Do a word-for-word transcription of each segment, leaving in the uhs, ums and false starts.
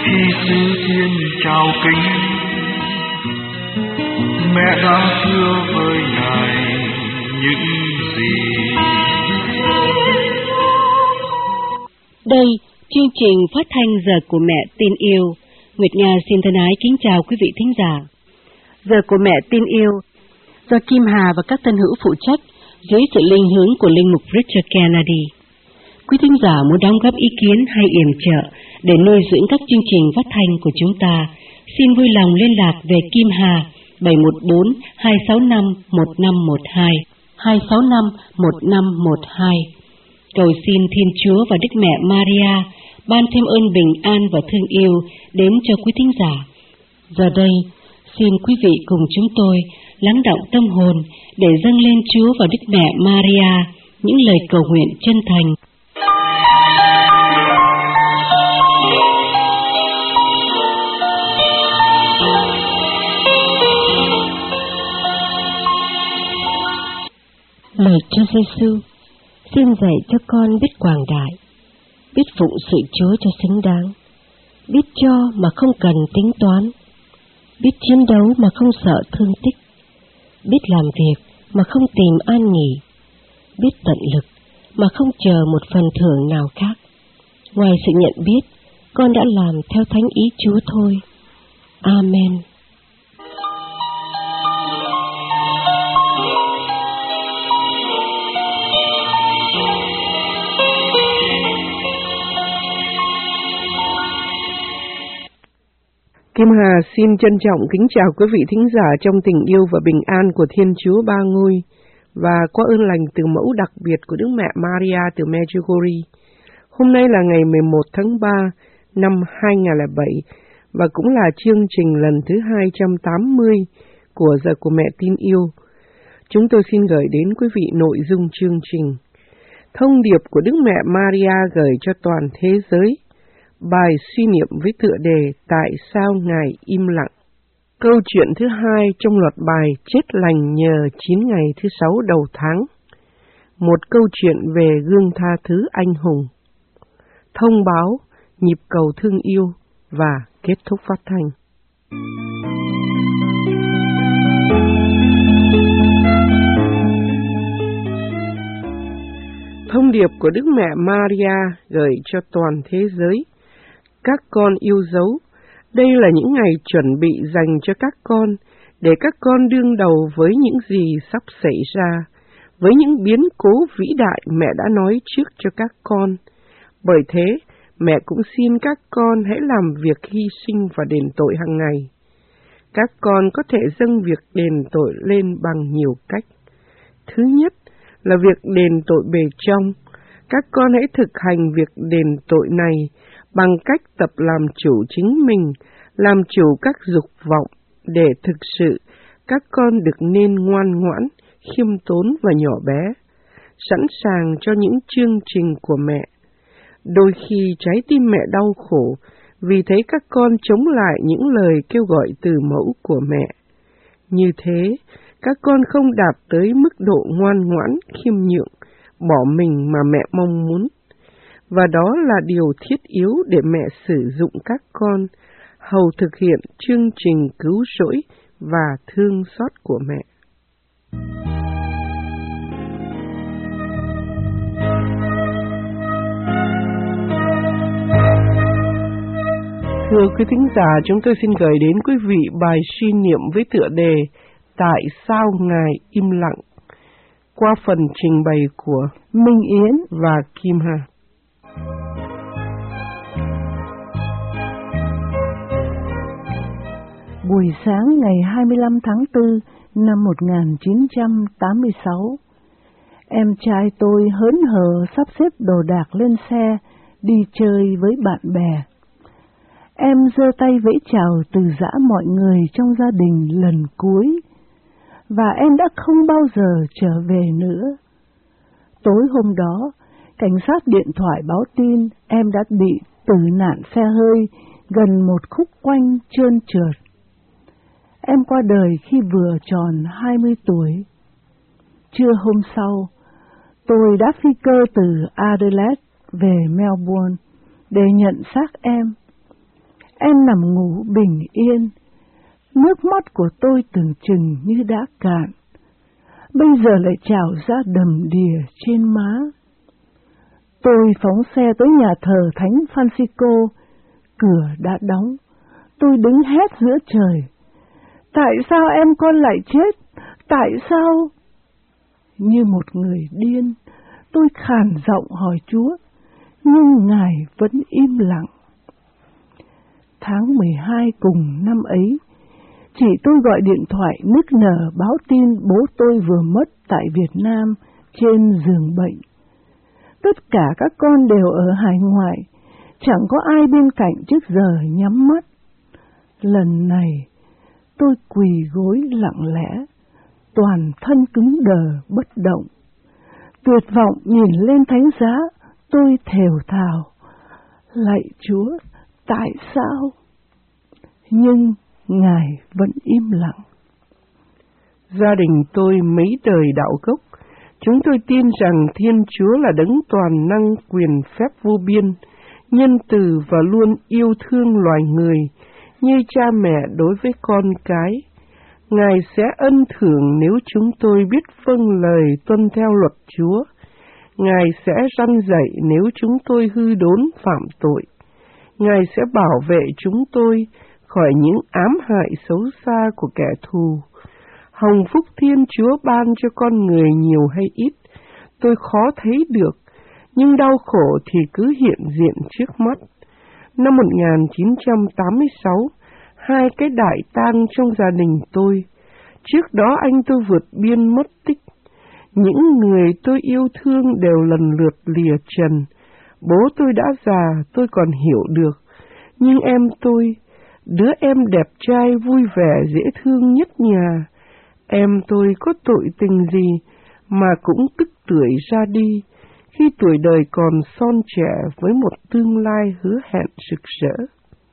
khi xứ thiên trao kính, mẹ đã thưa với ngài những gì. Đây, chương trình phát thanh Giờ của Mẹ Tin Yêu. Nguyệt Nga xin thân ái kính chào quý vị thính giả. Giờ của Mẹ Tin Yêu do Kim Hà và các thân hữu phụ trách dưới sự linh hướng của linh mục Richard Kennedy. Quý thính giả muốn đóng góp ý kiến hay yểm trợ để nuôi dưỡng các chương trình phát thanh của chúng ta, xin vui lòng liên lạc về Kim Hà bảy một bốn hai sáu năm một năm một hai, hai sáu năm một năm một hai. Cầu xin Thiên Chúa và Đức Mẹ Maria ban thêm ơn bình an và thương yêu đến cho quý thính giả. Giờ đây, xin quý vị cùng chúng tôi lắng đọng tâm hồn để dâng lên Chúa và Đức Mẹ Maria những lời cầu nguyện chân thành. Lời Chúa Giêsu: xin dạy cho con biết quảng đại, biết phụng sự Chúa cho xứng đáng, biết cho mà không cần tính toán, biết chiến đấu mà không sợ thương tích, biết làm việc mà không tìm an nghỉ, biết tận lực mà không chờ một phần thưởng nào khác. Ngoài sự nhận biết, con đã làm theo thánh ý Chúa thôi. Amen. Kim Hà xin trân trọng kính chào quý vị thính giả trong tình yêu và bình an của Thiên Chúa Ba Ngôi và qua ơn lành từ mẫu đặc biệt của Đức Mẹ Maria từ Medjugorje. Hôm nay là ngày mười một tháng ba năm hai nghìn không trăm lẻ bảy và cũng là chương trình lần thứ hai trăm tám mươi của Giờ của Mẹ Tin Yêu. Chúng tôi xin gửi đến quý vị nội dung chương trình thông điệp của Đức Mẹ Maria gửi cho toàn thế giới. Bài suy niệm với tựa đề Tại sao Ngài im lặng. Câu chuyện thứ hai trong loạt bài Chết lành nhờ chín ngày thứ sáu đầu tháng. Một câu chuyện về gương tha thứ anh hùng. Thông báo, nhịp cầu thương yêu và kết thúc phát thanh. Thông điệp của Đức Mẹ Maria gửi cho toàn thế giới. Các con yêu dấu, đây là những ngày chuẩn bị dành cho các con, để các con đương đầu với những gì sắp xảy ra, với những biến cố vĩ đại mẹ đã nói trước cho các con. Bởi thế, mẹ cũng xin các con hãy làm việc hy sinh và đền tội hàng ngày. Các con có thể dâng việc đền tội lên bằng nhiều cách. Thứ nhất là việc đền tội bề trong. Các con hãy thực hành việc đền tội này bằng cách tập làm chủ chính mình, làm chủ các dục vọng, để thực sự các con được nên ngoan ngoãn, khiêm tốn và nhỏ bé, sẵn sàng cho những chương trình của mẹ. Đôi khi trái tim mẹ đau khổ vì thấy các con chống lại những lời kêu gọi từ mẫu của mẹ. Như thế, các con không đạt tới mức độ ngoan ngoãn, khiêm nhượng, bỏ mình mà mẹ mong muốn. Và đó là điều thiết yếu để mẹ sử dụng các con, hầu thực hiện chương trình cứu rỗi và thương xót của mẹ. Thưa quý thính giả, chúng tôi xin gửi đến quý vị bài suy niệm với tựa đề Tại sao Ngài im lặng, qua phần trình bày của Minh Yến và Kim Hà. Buổi sáng ngày hai mươi lăm tháng tư năm một nghìn chín trăm tám mươi sáu, em trai tôi hớn hở sắp xếp đồ đạc lên xe đi chơi với bạn bè. Em giơ tay vẫy chào từ giã mọi người trong gia đình lần cuối, và em đã không bao giờ trở về nữa. Tối hôm đó, cảnh sát điện thoại báo tin em đã bị tử nạn xe hơi gần một khúc quanh trơn trượt. Em qua đời khi vừa tròn hai mươi tuổi. Trưa hôm sau, tôi đã phi cơ từ Adelaide về Melbourne để nhận xác em. em nằm ngủ bình yên. Nước mắt của tôi tưởng chừng như đã cạn, bây giờ lại trào ra đầm đìa trên má. Tôi phóng xe tới nhà thờ Thánh Francisco, cửa đã đóng. Tôi đứng hét giữa trời: tại sao em con lại chết? Tại sao? Như một người điên, tôi khàn giọng hỏi Chúa, nhưng Ngài vẫn im lặng. Tháng mười hai cùng năm ấy, chị tôi gọi điện thoại nức nở báo tin bố tôi vừa mất tại Việt Nam trên giường bệnh. Tất cả các con đều ở hải ngoại, chẳng có ai bên cạnh trước giờ nhắm mắt. Lần này, tôi quỳ gối lặng lẽ, toàn thân cứng đờ bất động. Tuyệt vọng nhìn lên thánh giá, tôi thều thào: lạy Chúa, tại sao? Nhưng Ngài vẫn im lặng. Gia đình tôi mấy đời đạo gốc, chúng tôi tin rằng Thiên Chúa là đấng toàn năng, quyền phép vô biên, nhân từ và luôn yêu thương loài người như cha mẹ đối với con cái. Ngài sẽ ân thưởng nếu chúng tôi biết vâng lời tuân theo luật Chúa. Ngài sẽ răn dạy nếu chúng tôi hư đốn phạm tội. Ngài sẽ bảo vệ chúng tôi khỏi những ám hại xấu xa của kẻ thù. Hồng phúc Thiên Chúa ban cho con người nhiều hay ít, tôi khó thấy được, nhưng đau khổ thì cứ hiện diện trước mắt. Năm một nghìn chín trăm tám mươi sáu, hai cái đại tang trong gia đình tôi. Trước đó anh tôi vượt biên mất tích. Những người tôi yêu thương đều lần lượt lìa trần. Bố tôi đã già, tôi còn hiểu được. Nhưng em tôi, đứa em đẹp trai vui vẻ dễ thương nhất nhà, em tôi có tội tình gì mà cũng tức tưởi ra đi khi tuổi đời còn son trẻ với một tương lai hứa hẹn rực rỡ.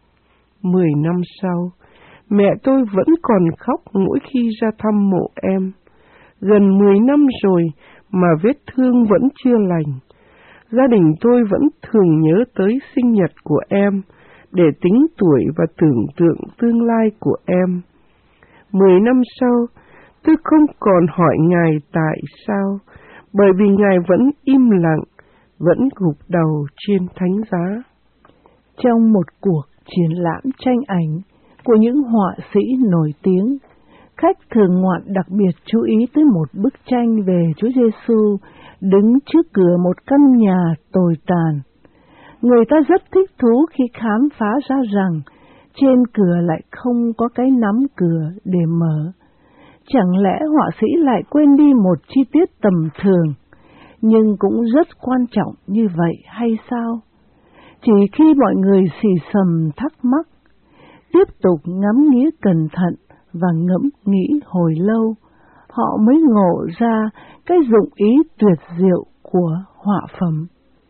Mười năm sau, mẹ tôi vẫn còn khóc mỗi khi ra thăm mộ em. Gần mười năm rồi mà vết thương vẫn chưa lành. Gia đình tôi vẫn thường nhớ tới sinh nhật của em để tính tuổi và tưởng tượng tương lai của em. Mười năm sau, tôi không còn hỏi Ngài tại sao, bởi vì Ngài vẫn im lặng, vẫn gục đầu trên thánh giá. Trong một cuộc triển lãm tranh ảnh của những họa sĩ nổi tiếng, khách thường ngoạn đặc biệt chú ý tới một bức tranh về Chúa Giêsu đứng trước cửa một căn nhà tồi tàn. Người ta rất thích thú khi khám phá ra rằng trên cửa lại không có cái nắm cửa để mở. Chẳng lẽ họa sĩ lại quên đi một chi tiết tầm thường, nhưng cũng rất quan trọng như vậy hay sao? Chỉ khi mọi người xì xầm thắc mắc, tiếp tục ngắm nghía cẩn thận và ngẫm nghĩ hồi lâu, họ mới ngộ ra cái dụng ý tuyệt diệu của họa phẩm.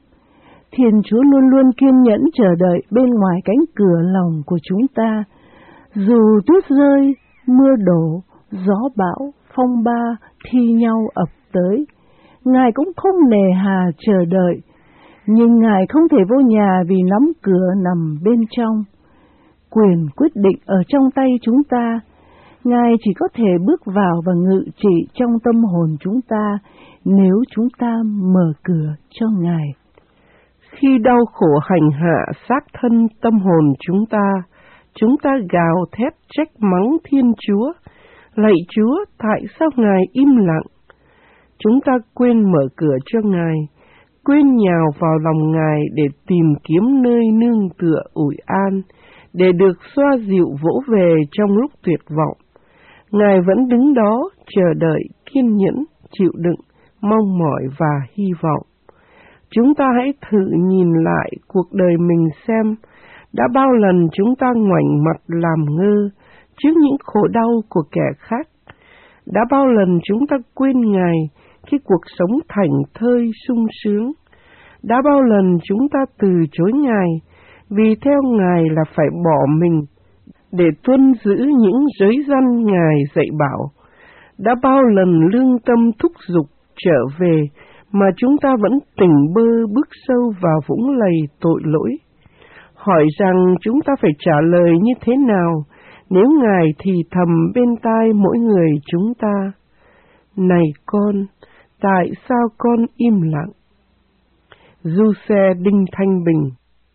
Thiên Chúa luôn luôn kiên nhẫn chờ đợi bên ngoài cánh cửa lòng của chúng ta. Dù tuyết rơi, mưa đổ, gió bão, phong ba thi nhau ập tới, Ngài cũng không nề hà chờ đợi. Nhưng Ngài không thể vô nhà vì nắm cửa nằm bên trong. Quyền quyết định ở trong tay chúng ta. Ngài chỉ có thể bước vào và ngự trị trong tâm hồn chúng ta nếu chúng ta mở cửa cho Ngài. Khi đau khổ hành hạ xác thân tâm hồn chúng ta, chúng ta gào thét trách mắng Thiên Chúa. Lạy Chúa, tại sao Ngài im lặng? Chúng ta quên mở cửa cho Ngài, quên nhào vào lòng Ngài để tìm kiếm nơi nương tựa ủi an, để được xoa dịu vỗ về trong lúc tuyệt vọng. Ngài vẫn đứng đó, chờ đợi, kiên nhẫn, chịu đựng, mong mỏi và hy vọng. Chúng ta hãy thử nhìn lại cuộc đời mình xem, đã bao lần chúng ta ngoảnh mặt làm ngơ trước những khổ đau của kẻ khác. Đã bao lần chúng ta quên Ngài khi cuộc sống thảnh thơi sung sướng. Đã bao lần chúng ta từ chối Ngài vì theo Ngài là phải bỏ mình để tuân giữ những giới răn Ngài dạy bảo. Đã bao lần lương tâm thúc giục trở về mà chúng ta vẫn tỉnh bơ bước sâu vào vũng lầy tội lỗi. hỏi rằng chúng ta phải trả lời như thế nào nếu Ngài thì thầm bên tai mỗi người chúng ta: Này con, tại sao con im lặng? Giuse Đinh Thanh Bình.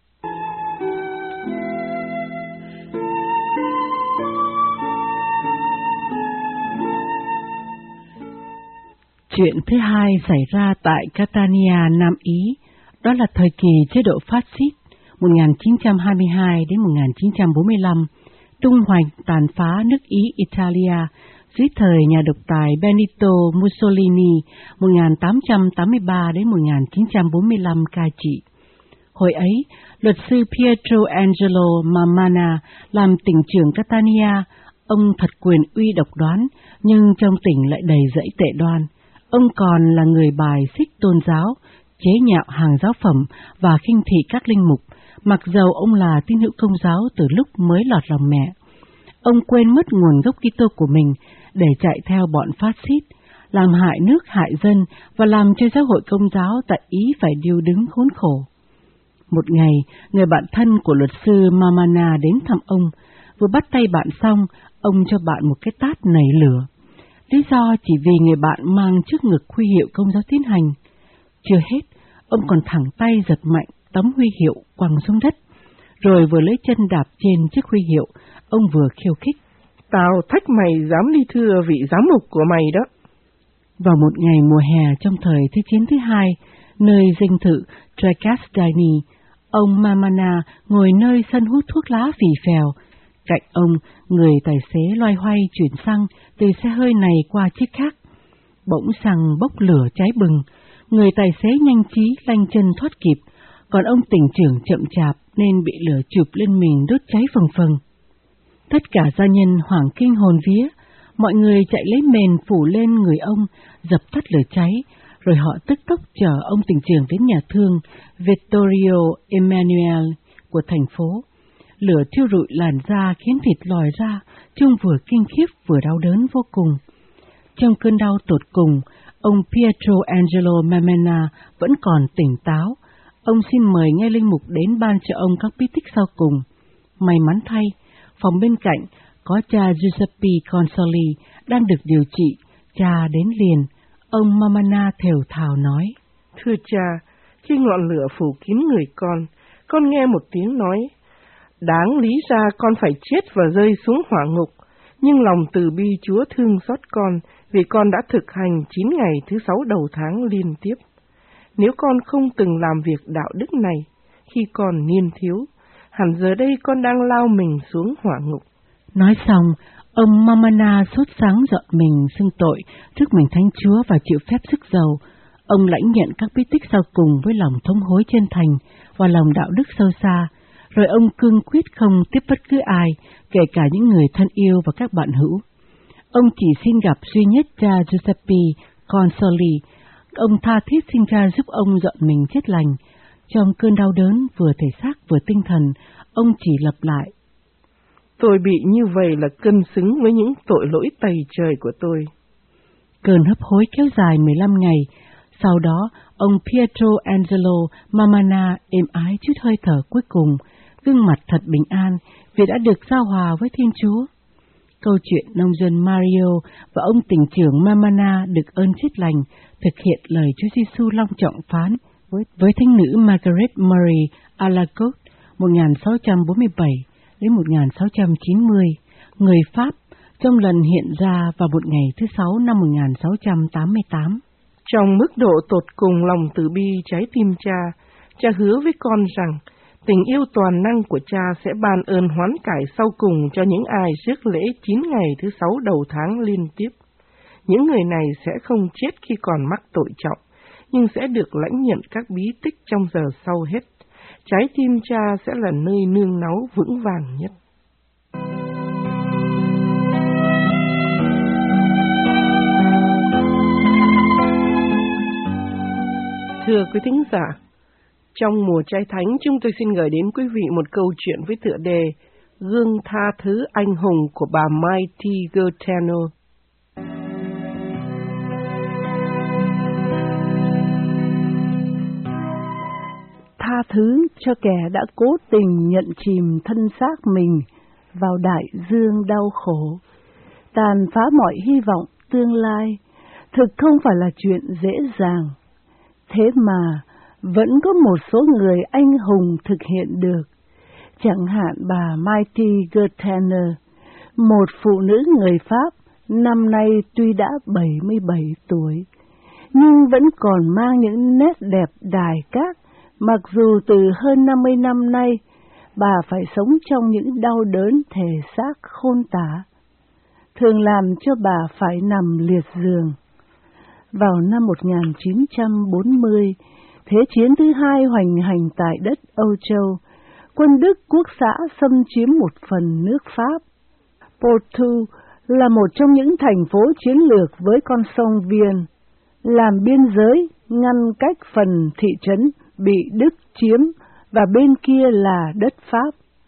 Chuyện thứ hai xảy ra tại Catania, Nam Ý, đó là thời kỳ chế độ phát xít một nghìn chín trăm hai mươi hai đến một nghìn chín trăm bốn mươi lăm, tung hoành tàn phá nước Ý Italia dưới thời nhà độc tài Benito Mussolini một nghìn tám trăm tám mươi ba đến một nghìn chín trăm bốn mươi lăm cai trị. Hồi ấy, luật sư Pietro Angelo Mamana làm tỉnh trưởng Catania. Ông thật quyền uy độc đoán, nhưng trong tỉnh lại đầy rẫy tệ đoan. Ông còn là người bài xích tôn giáo, chế nhạo hàng giáo phẩm và khinh thị các linh mục, mặc dầu ông là tín hữu Công giáo từ lúc mới lọt lòng mẹ. Ông quên mất nguồn gốc Kitô của mình để chạy theo bọn phát xít, làm hại nước hại dân và làm cho giáo hội Công giáo tại Ý phải điêu đứng khốn khổ. Một ngày, người bạn thân của luật sư Mamana đến thăm ông. Vừa bắt tay bạn xong, ông cho bạn một cái tát nảy lửa. Lý do chỉ vì người bạn mang trước ngực huy hiệu Công giáo Tiến Hành. Chưa hết, ông còn thẳng tay giật mạnh tấm huy hiệu quăng xuống đất, rồi vừa lấy chân đạp trên chiếc huy hiệu. Ông vừa khiêu khích: Tao thách mày dám đi thưa vị giám mục của mày đó. Vào một ngày mùa hè trong thời Thế chiến thứ hai, nơi dinh thự Trecastani, ông Mamana ngồi nơi sân hút thuốc lá phì phèo. Cạnh ông, người tài xế loay hoay chuyển xăng từ xe hơi này qua chiếc khác. Bỗng xăng bốc lửa cháy bừng, người tài xế nhanh trí lanh chân thoát kịp, còn ông tỉnh trưởng chậm chạp nên bị lửa chụp lên mình đốt cháy phừng phừng. Tất cả gia nhân hoảng kinh hồn vía, mọi người chạy lấy mền phủ lên người ông, dập tắt lửa cháy, rồi họ tức tốc chở ông tỉnh trưởng đến nhà thương Vittorio Emanuele của thành phố. Lửa thiêu rụi làn da khiến thịt lòi ra, trông vừa kinh khiếp vừa đau đớn vô cùng. Trong cơn đau tột cùng, ông Pietro Angelo Mamana vẫn còn tỉnh táo. Ông xin mời nghe linh mục đến ban cho ông các bí tích sau cùng. May mắn thay, phòng bên cạnh có cha Giuseppe Consoli đang được điều trị. Cha đến liền. Ông Mamana thều thào nói: Thưa cha, khi ngọn lửa phủ kín người con, con nghe một tiếng nói: Đáng lý ra con phải chết và rơi xuống hỏa ngục, nhưng lòng từ bi Chúa thương xót con vì con đã thực hành chín ngày thứ sáu đầu tháng liên tiếp. Nếu con không từng làm việc đạo đức này khi còn niên thiếu, hẳn giờ đây con đang lao mình xuống hỏa ngục. Nói xong, ông Mamana sốt sáng giận mình xưng tội trước mình Thánh Chúa và chịu phép sức giàu. Ông lãnh nhận các bí tích sau cùng với lòng thống hối chân thành và lòng đạo đức sâu xa. Rồi ông cương quyết không tiếp bất cứ ai, kể cả những người thân yêu và các bạn hữu. Ông chỉ xin gặp duy nhất cha Giuseppe Consoli. Ông tha thiết xin cha giúp ông dọn mình chết lành. Trong cơn đau đớn vừa thể xác vừa tinh thần, ông chỉ lặp lại: Tôi bị như vậy là cân xứng với những tội lỗi tày trời của tôi. Cơn hấp hối kéo dài mười lăm ngày. Sau đó, ông Pietro Angelo Mamana êm ái chút hơi thở cuối cùng, gương mặt thật bình an vì đã được giao hòa với Thiên Chúa. Câu chuyện nông dân Mario và ông tỉnh trưởng Mamana được ơn chết lành thực hiện lời Chúa Giêsu long trọng phán với, với thánh nữ Margaret Marie Alacoque một nghìn sáu trăm bốn mươi bảy đến một nghìn sáu trăm chín mươi, người Pháp, trong lần hiện ra vào một ngày thứ Sáu năm một nghìn sáu trăm tám mươi tám. Trong mức độ tột cùng lòng từ bi trái tim cha, cha hứa với con rằng tình yêu toàn năng của cha sẽ ban ơn hoán cải sau cùng cho những ai rước lễ chín ngày thứ sáu đầu tháng liên tiếp. Những người này sẽ không chết khi còn mắc tội trọng, nhưng sẽ được lãnh nhận các bí tích trong giờ sau hết. Trái tim cha sẽ là nơi nương náu vững vàng nhất. Thưa quý thính giả, trong mùa Trai Thánh, chúng tôi xin gửi đến quý vị một câu chuyện với tựa đề Gương tha thứ anh hùng của bà Mighty Gaetano. tha thứ cho kẻ đã cố tình nhận chìm thân xác mình vào đại dương đau khổ, tàn phá mọi hy vọng tương lai, thực không phải là chuyện dễ dàng. Thế mà, vẫn có một số người anh hùng thực hiện được. Chẳng hạn bà Mighty Gertaner, một phụ nữ người Pháp, năm nay tuy đã bảy mươi bảy tuổi, nhưng vẫn còn mang những nét đẹp đài cát, mặc dù từ hơn năm mươi năm nay, bà phải sống trong những đau đớn thể xác khôn tả, thường làm cho bà phải nằm liệt giường. Vào năm một nghìn chín trăm bốn mươi, Thế chiến thứ hai hoành hành tại đất Âu Châu, quân Đức Quốc xã xâm chiếm một phần nước Pháp. Porto là một trong những thành phố chiến lược với con sông Vienne, làm biên giới ngăn cách phần thị trấn bị Đức chiếm và bên kia là đất Pháp.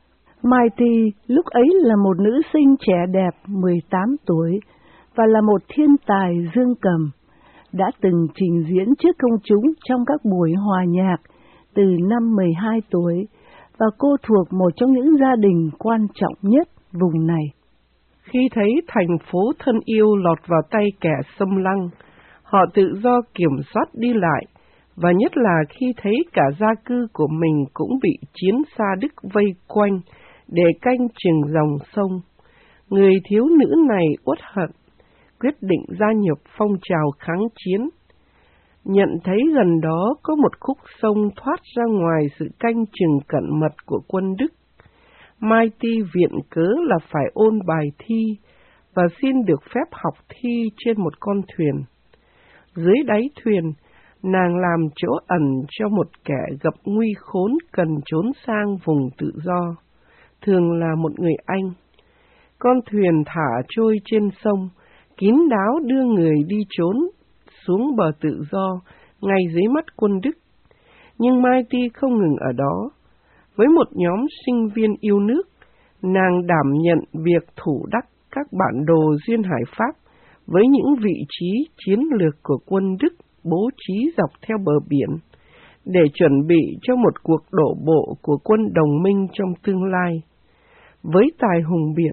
Mighty lúc ấy là một nữ sinh trẻ đẹp mười tám tuổi và là một thiên tài dương cầm, đã từng trình diễn trước công chúng trong các buổi hòa nhạc từ năm mười hai tuổi và cô thuộc một trong những gia đình quan trọng nhất vùng này. Khi thấy thành phố thân yêu lọt vào tay kẻ xâm lăng, họ tự do kiểm soát đi lại, và nhất là khi thấy cả gia cư của mình cũng bị chiến xa Đức vây quanh để canh chừng dòng sông. Người thiếu nữ này uất hận, quyết định gia nhập phong trào kháng chiến. Nhận thấy gần đó có một khúc sông thoát ra ngoài sự canh chừng cẩn mật của quân Đức, Mighty viện cớ là phải ôn bài thi và xin được phép học thi trên một con thuyền. Dưới đáy thuyền, nàng làm chỗ ẩn cho một kẻ gặp nguy khốn cần trốn sang vùng tự do, thường là một người Anh. Con thuyền thả trôi trên sông, kín đáo đưa người đi trốn xuống bờ tự do ngay dưới mắt quân Đức. Nhưng Mighty không ngừng ở đó. Với một nhóm sinh viên yêu nước, nàng đảm nhận việc thủ đắc các bản đồ duyên hải Pháp với những vị trí chiến lược của quân Đức bố trí dọc theo bờ biển, để chuẩn bị cho một cuộc đổ bộ của quân đồng minh trong tương lai. Với tài hùng biện,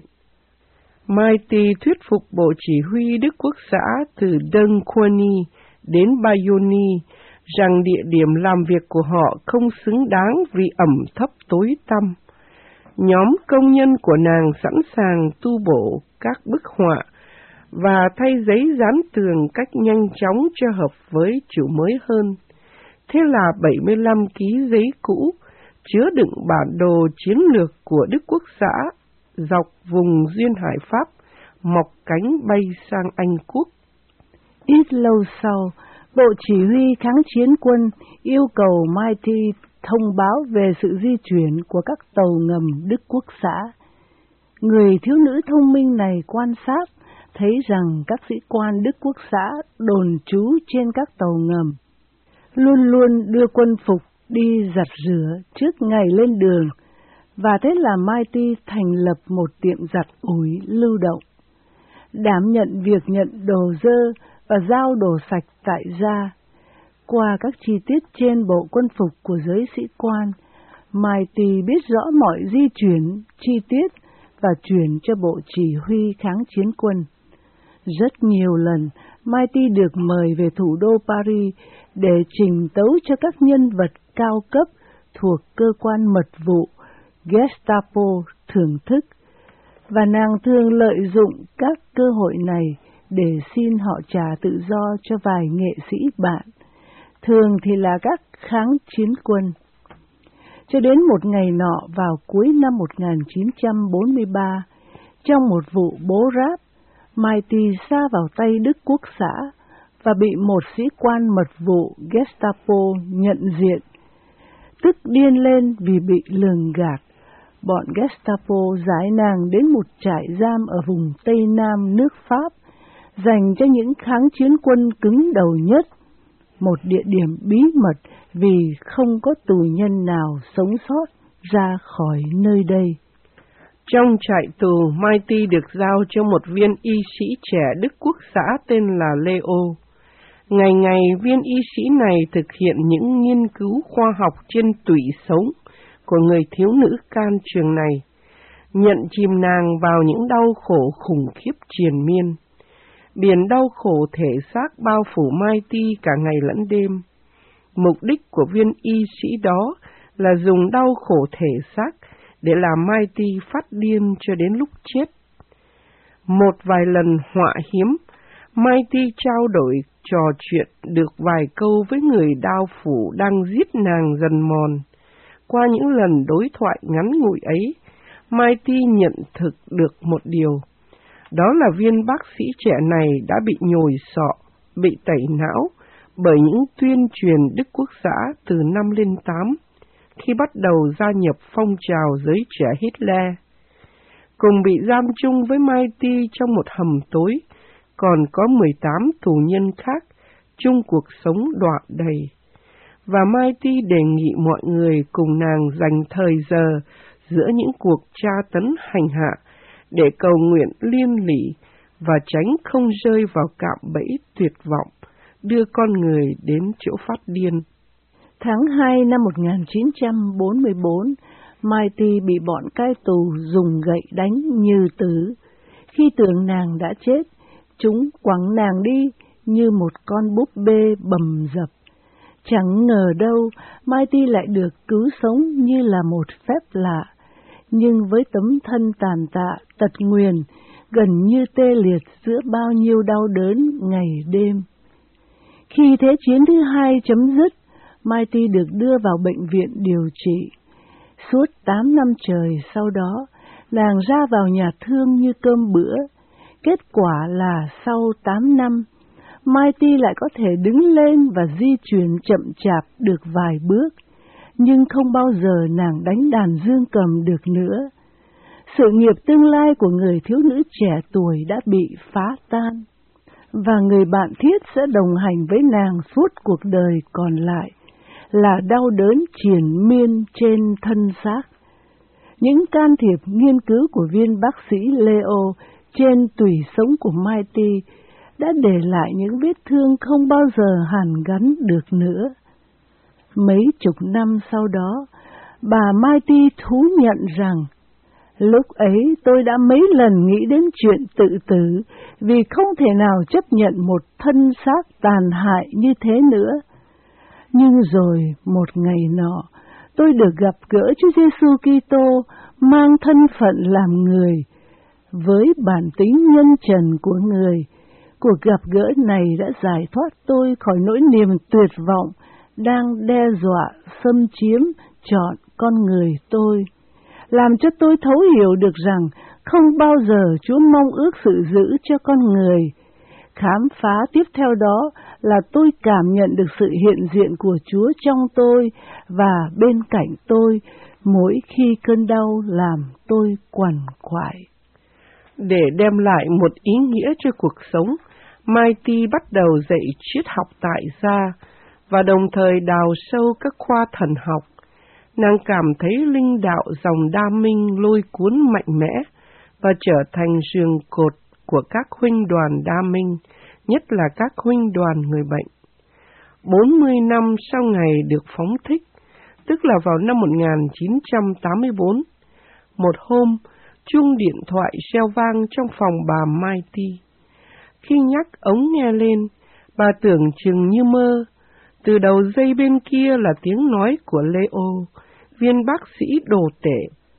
Mighty thuyết phục bộ chỉ huy Đức Quốc xã từ Dunquerque đến Bayonne rằng địa điểm làm việc của họ không xứng đáng vì ẩm thấp tối tăm. Nhóm công nhân của nàng sẵn sàng tu bổ các bức họa và thay giấy dán tường cách nhanh chóng cho hợp với kiểu mới hơn. Thế là bảy mươi lăm ký giấy cũ chứa đựng bản đồ chiến lược của Đức Quốc xã dọc vùng duyên hải Pháp mọc cánh bay sang Anh Quốc. Ít lâu sau, Bộ Chỉ huy kháng chiến quân yêu cầu Mighty thông báo về sự di chuyển của các tàu ngầm Đức Quốc xã. Người thiếu nữ thông minh này quan sát, thấy rằng các sĩ quan Đức Quốc xã đồn trú trên các tàu ngầm, luôn luôn đưa quân phục đi giặt rửa trước ngày lên đường, và thế là Mighty thành lập một tiệm giặt ủi lưu động, đảm nhận việc nhận đồ dơ và giao đồ sạch tại gia. Qua các chi tiết trên bộ quân phục của giới sĩ quan, Mighty biết rõ mọi di chuyển, chi tiết và chuyển cho Bộ Chỉ huy kháng chiến quân. Rất nhiều lần, Mighty được mời về thủ đô Paris để trình tấu cho các nhân vật cao cấp thuộc cơ quan mật vụ Gestapo thưởng thức, và nàng thường lợi dụng các cơ hội này để xin họ trả tự do cho vài nghệ sĩ bạn, thường thì là các kháng chiến quân. Cho đến một ngày nọ vào cuối năm một nghìn chín trăm bốn mươi ba, trong một vụ bố ráp, Mighty sa vào tay Đức Quốc xã và bị một sĩ quan mật vụ Gestapo nhận diện. Tức điên lên vì bị lường gạt, bọn Gestapo giải nàng đến một trại giam ở vùng Tây Nam nước Pháp, dành cho những kháng chiến quân cứng đầu nhất, một địa điểm bí mật vì không có tù nhân nào sống sót ra khỏi nơi đây. Trong trại tù, Mighty được giao cho một viên y sĩ trẻ Đức Quốc xã tên là Leo. Ngày ngày viên y sĩ này thực hiện những nghiên cứu khoa học trên tủy sống của người thiếu nữ can trường này, nhận chìm nàng vào những đau khổ khủng khiếp triền miên. Biển đau khổ thể xác bao phủ Mai Ti cả ngày lẫn đêm. Mục đích của viên y sĩ đó là dùng đau khổ thể xác để làm Mai Ti phát điên cho đến lúc chết. Một vài lần họa hiếm, Mai Ti trao đổi trò chuyện được vài câu với người đao phủ đang giết nàng dần mòn. Qua những lần đối thoại ngắn ngủi ấy, Mai Ti nhận thực được một điều. Đó là viên bác sĩ trẻ này đã bị nhồi sọ, bị tẩy não bởi những tuyên truyền Đức Quốc xã từ năm lên tám, khi bắt đầu gia nhập phong trào giới trẻ Hitler. Cùng bị giam chung với Mai Ti trong một hầm tối, còn có mười tám tù nhân khác, chung cuộc sống đọa đầy. Và Mai Ti đề nghị mọi người cùng nàng dành thời giờ giữa những cuộc tra tấn hành hạ để cầu nguyện liên lỉ và tránh không rơi vào cạm bẫy tuyệt vọng, đưa con người đến chỗ phát điên. Tháng hai năm một nghìn chín trăm bốn mươi bốn, Mai Ti bị bọn cai tù dùng gậy đánh như tử. Khi tưởng nàng đã chết, chúng quẳng nàng đi như một con búp bê bầm dập. Chẳng ngờ đâu, Mai Ti lại được cứu sống như là một phép lạ. Nhưng với tấm thân tàn tạ, tật nguyền, gần như tê liệt giữa bao nhiêu đau đớn ngày đêm. Khi Thế chiến thứ hai chấm dứt, Mai Ti được đưa vào bệnh viện điều trị. Suốt tám năm trời sau đó, nàng ra vào nhà thương như cơm bữa. Kết quả là sau tám năm, Mai Ti lại có thể đứng lên và di chuyển chậm chạp được vài bước, nhưng không bao giờ nàng đánh đàn dương cầm được nữa. Sự nghiệp tương lai của người thiếu nữ trẻ tuổi đã bị phá tan, và người bạn thiết sẽ đồng hành với nàng suốt cuộc đời còn lại là đau đớn triền miên trên thân xác. Những can thiệp nghiên cứu của viên bác sĩ Leo trên tủy sống của Mai Ti đã để lại những vết thương không bao giờ hàn gắn được nữa. Mấy chục năm sau đó, bà Mai Ti thú nhận rằng, lúc ấy tôi đã mấy lần nghĩ đến chuyện tự tử vì không thể nào chấp nhận một thân xác tàn hại như thế nữa. Nhưng rồi một ngày nọ, tôi được gặp gỡ Chúa Giêsu Kitô mang thân phận làm người. Với bản tính nhân trần của người, cuộc gặp gỡ này đã giải thoát tôi khỏi nỗi niềm tuyệt vọng đang đe dọa, xâm chiếm, chọn con người tôi, làm cho tôi thấu hiểu được rằng không bao giờ Chúa mong ước sự giữ cho con người. Khám phá tiếp theo đó là tôi cảm nhận được sự hiện diện của Chúa trong tôi và bên cạnh tôi mỗi khi cơn đau làm tôi quằn quại. Để đem lại một ý nghĩa cho cuộc sống, Mai Ti bắt đầu dạy triết học tại gia và đồng thời đào sâu các khoa thần học. Nàng cảm thấy linh đạo dòng Đa Minh lôi cuốn mạnh mẽ và trở thành giường cột của các huynh đoàn Đa Minh, nhất là các huynh đoàn người bệnh. bốn mươi năm sau ngày được phóng thích, tức là vào năm một nghìn chín trăm tám mươi bốn, một hôm, chuông điện thoại reo vang trong phòng bà Mai Ti. Khi nhắc ống nghe lên, bà tưởng chừng như mơ. Từ đầu dây bên kia là tiếng nói của Leo, viên bác sĩ đồ tể,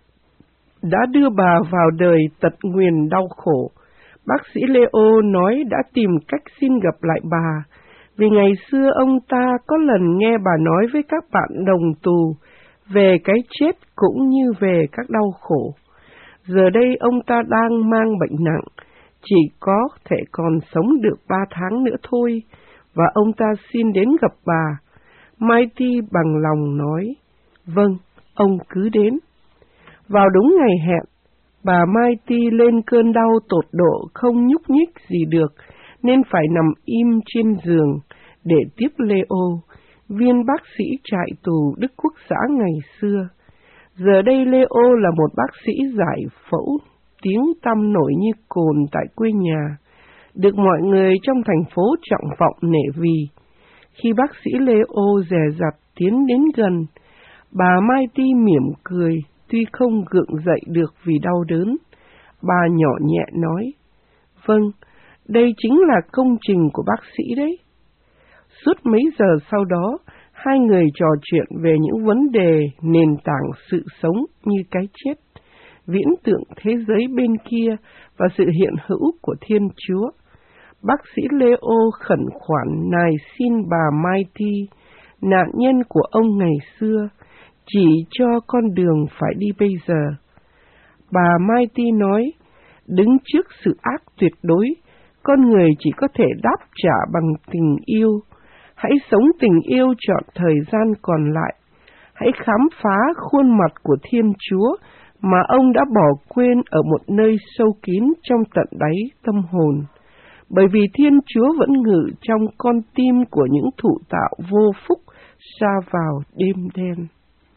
đã đưa bà vào đời tật nguyền đau khổ. Bác sĩ Leo nói đã tìm cách xin gặp lại bà, vì ngày xưa ông ta có lần nghe bà nói với các bạn đồng tù về cái chết cũng như về các đau khổ. Giờ đây ông ta đang mang bệnh nặng, chỉ có thể còn sống được ba tháng nữa thôi, và ông ta xin đến gặp bà. Mai Ti bằng lòng nói, vâng, ông cứ đến. Vào đúng ngày hẹn, bà Mai Ti lên cơn đau tột độ không nhúc nhích gì được, nên phải nằm im trên giường để tiếp Leo, viên bác sĩ trại tù Đức Quốc xã ngày xưa. Giờ đây Leo là một bác sĩ giải phẫu, tiếng tăm nổi như cồn tại quê nhà. được mọi người trong thành phố trọng vọng nể vì. Khi bác sĩ Leo dè dặt tiến đến gần, bà Mighty mỉm cười, tuy không gượng dậy được vì đau đớn. Bà nhỏ nhẹ nói, vâng, đây chính là công trình của bác sĩ đấy. Suốt mấy giờ sau đó, hai người trò chuyện về những vấn đề nền tảng sự sống như cái chết, viễn tượng thế giới bên kia và sự hiện hữu của Thiên Chúa. Bác sĩ Leo khẩn khoản nài xin bà Mighty, nạn nhân của ông ngày xưa, chỉ cho con đường phải đi bây giờ. Bà Mighty nói, đứng trước sự ác tuyệt đối, con người chỉ có thể đáp trả bằng tình yêu. Hãy sống tình yêu trọn thời gian còn lại. Hãy khám phá khuôn mặt của Thiên Chúa mà ông đã bỏ quên ở một nơi sâu kín trong tận đáy tâm hồn. Bởi vì Thiên Chúa vẫn ngự trong con tim của những thụ tạo vô phúc sa vào đêm đen.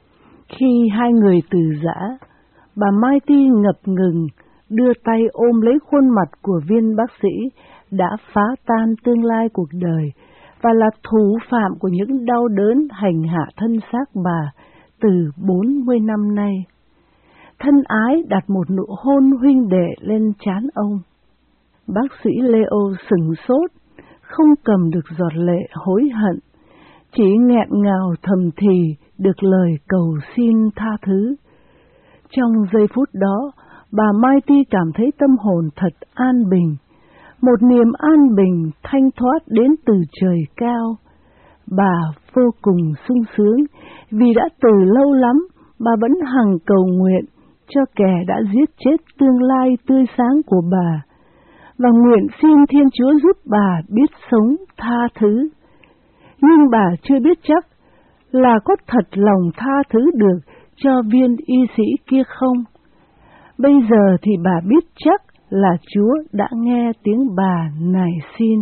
Khi hai người từ giã, bà Mighty ngập ngừng đưa tay ôm lấy khuôn mặt của viên bác sĩ đã phá tan tương lai cuộc đời và là thủ phạm của những đau đớn hành hạ thân xác bà từ bốn mươi năm nay. Thân ái đặt một nụ hôn huynh đệ lên trán ông. Bác sĩ Leo sửng sốt, không cầm được giọt lệ hối hận, chỉ nghẹn ngào thầm thì được lời cầu xin tha thứ. Trong giây phút đó, bà Mighty cảm thấy tâm hồn thật an bình, một niềm an bình thanh thoát đến từ trời cao. Bà vô cùng sung sướng vì đã từ lâu lắm bà vẫn hằng cầu nguyện cho kẻ đã giết chết tương lai tươi sáng của bà, và nguyện xin Thiên Chúa giúp bà biết sống tha thứ. Nhưng bà chưa biết chắc là có thật lòng tha thứ được cho viên y sĩ kia không. Bây giờ thì bà biết chắc là Chúa đã nghe tiếng bà nài xin.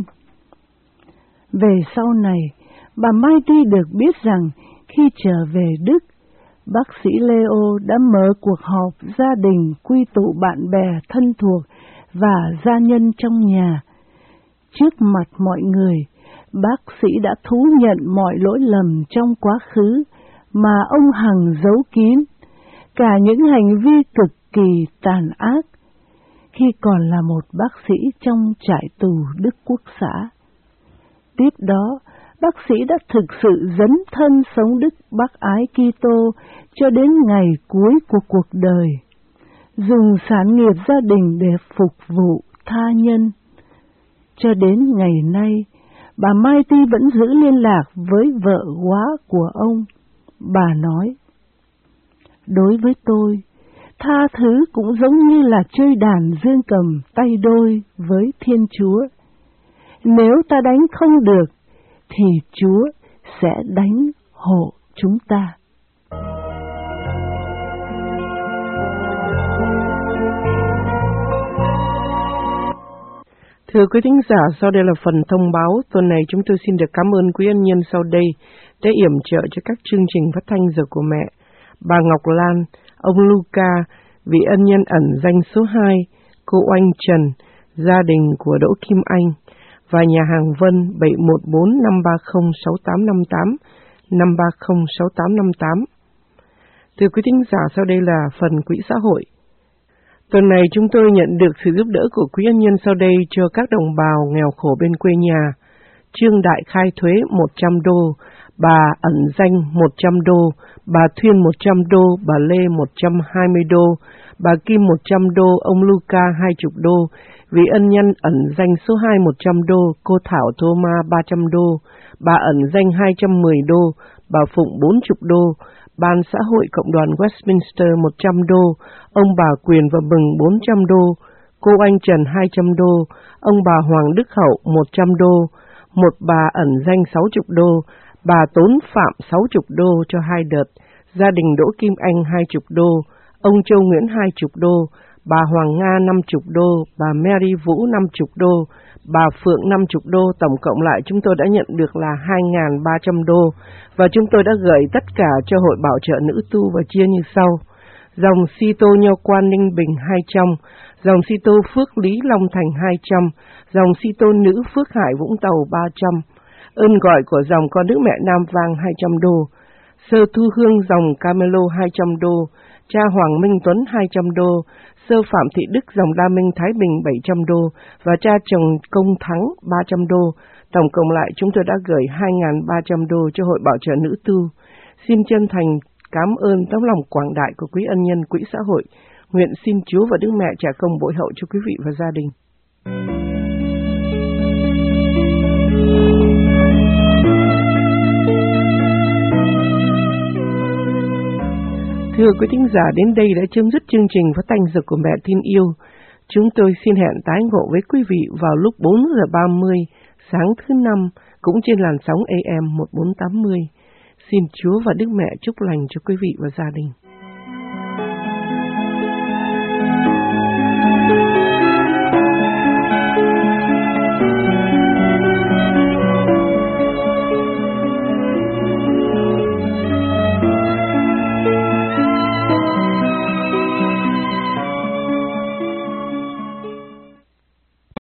Về sau này, bà Mighty được biết rằng khi trở về Đức, bác sĩ Leo đã mở cuộc họp gia đình quy tụ bạn bè thân thuộc và gia nhân trong nhà. Trước mặt mọi người, bác sĩ đã thú nhận mọi lỗi lầm trong quá khứ mà ông hằng giấu kín, cả những hành vi cực kỳ tàn ác, khi còn là một bác sĩ trong trại tù Đức Quốc xã. Tiếp đó, bác sĩ đã thực sự dấn thân sống đức bác ái Kitô cho đến ngày cuối của cuộc đời, dùng sản nghiệp gia đình để phục vụ tha nhân. Cho đến ngày nay, bà Mighty vẫn giữ liên lạc với vợ góa của ông. Bà nói, đối với tôi, tha thứ cũng giống như là chơi đàn dương cầm tay đôi với Thiên Chúa. Nếu ta đánh không được, thì Chúa sẽ đánh hộ chúng ta. Thưa quý thính giả, sau đây là phần thông báo. Tuần này chúng tôi xin được cảm ơn quý ân nhân sau đây đã yểm trợ cho các chương trình phát thanh Giờ của Mẹ. Bà Ngọc Lan, ông Luca, vị ân nhân ẩn danh số hai, cô Oanh Trần, gia đình của Đỗ Kim Anh, và nhà hàng Vân bảy một bốn năm ba không sáu tám năm tám, năm ba không sáu tám năm tám. Thưa quý thính giả, sau đây là phần quỹ xã hội. Tuần này chúng tôi nhận được sự giúp đỡ của quý ân nhân sau đây cho các đồng bào nghèo khổ bên quê nhà. Trương Đại khai thuế một trăm đô, bà ẩn danh một trăm đô, bà Thuyên một trăm đô, bà Lê một trăm hai mươi đô, bà Kim một trăm đô, ông Luca hai mươi đô, vị ân nhân ẩn danh số hai một trăm đô, cô Thảo Thoma ba trăm đô, bà ẩn danh hai trăm mười đô, bà Phụng bốn mươi đô, Ban xã hội Cộng đoàn Westminster một trăm đô, ông bà Quyền và Bừng bốn trăm đô, cô Anh Trần hai trăm đô, ông bà Hoàng Đức Hậu một trăm đô, một bà ẩn danh sáu mươi đô, bà Tốn Phạm sáu mươi đô cho hai đợt, gia đình Đỗ Kim Anh hai mươi đô, ông Châu Nguyễn hai mươi đô, bà Hoàng Nga năm mươi đô, bà Mary Vũ năm mươi đô, bà Phượng năm mươi đô. Tổng cộng lại chúng tôi đã nhận được là hai nghìn ba trăm đô, và chúng tôi đã gửi tất cả cho Hội Bảo trợ Nữ Tu và chia như sau. Dòng Sito Nho Quan Ninh Bình hai trăm, dòng Sito Phước Lý Long Thành hai trăm, dòng Sito Nữ Phước Hải Vũng Tàu ba trăm, ơn gọi của dòng Con Đức Mẹ Nam Vang hai trăm đô, Sơ Thu Hương dòng Camelo hai trăm đô, cha Hoàng Minh Tuấn hai trăm đô, Sơ Phạm Thị Đức dòng Đa Minh Thái Bình bảy trăm đô và cha chồng Công Thắng ba trăm đô. Tổng cộng lại chúng tôi đã gửi hai nghìn ba trăm đô cho Hội Bảo trợ Nữ Tu. Xin chân thành cảm ơn tấm lòng quảng đại của quý ân nhân quỹ xã hội. Nguyện xin Chúa và Đức Mẹ trả công bội hậu cho quý vị và gia đình. Thưa quý thính giả, đến đây đã chấm dứt chương trình phát thanh Giờ của Mẹ Tin Yêu. Chúng tôi xin hẹn tái ngộ với quý vị vào lúc bốn giờ ba mươi sáng thứ năm, cũng trên làn sóng A M một bốn tám mươi. Xin Chúa và Đức Mẹ chúc lành cho quý vị và gia đình.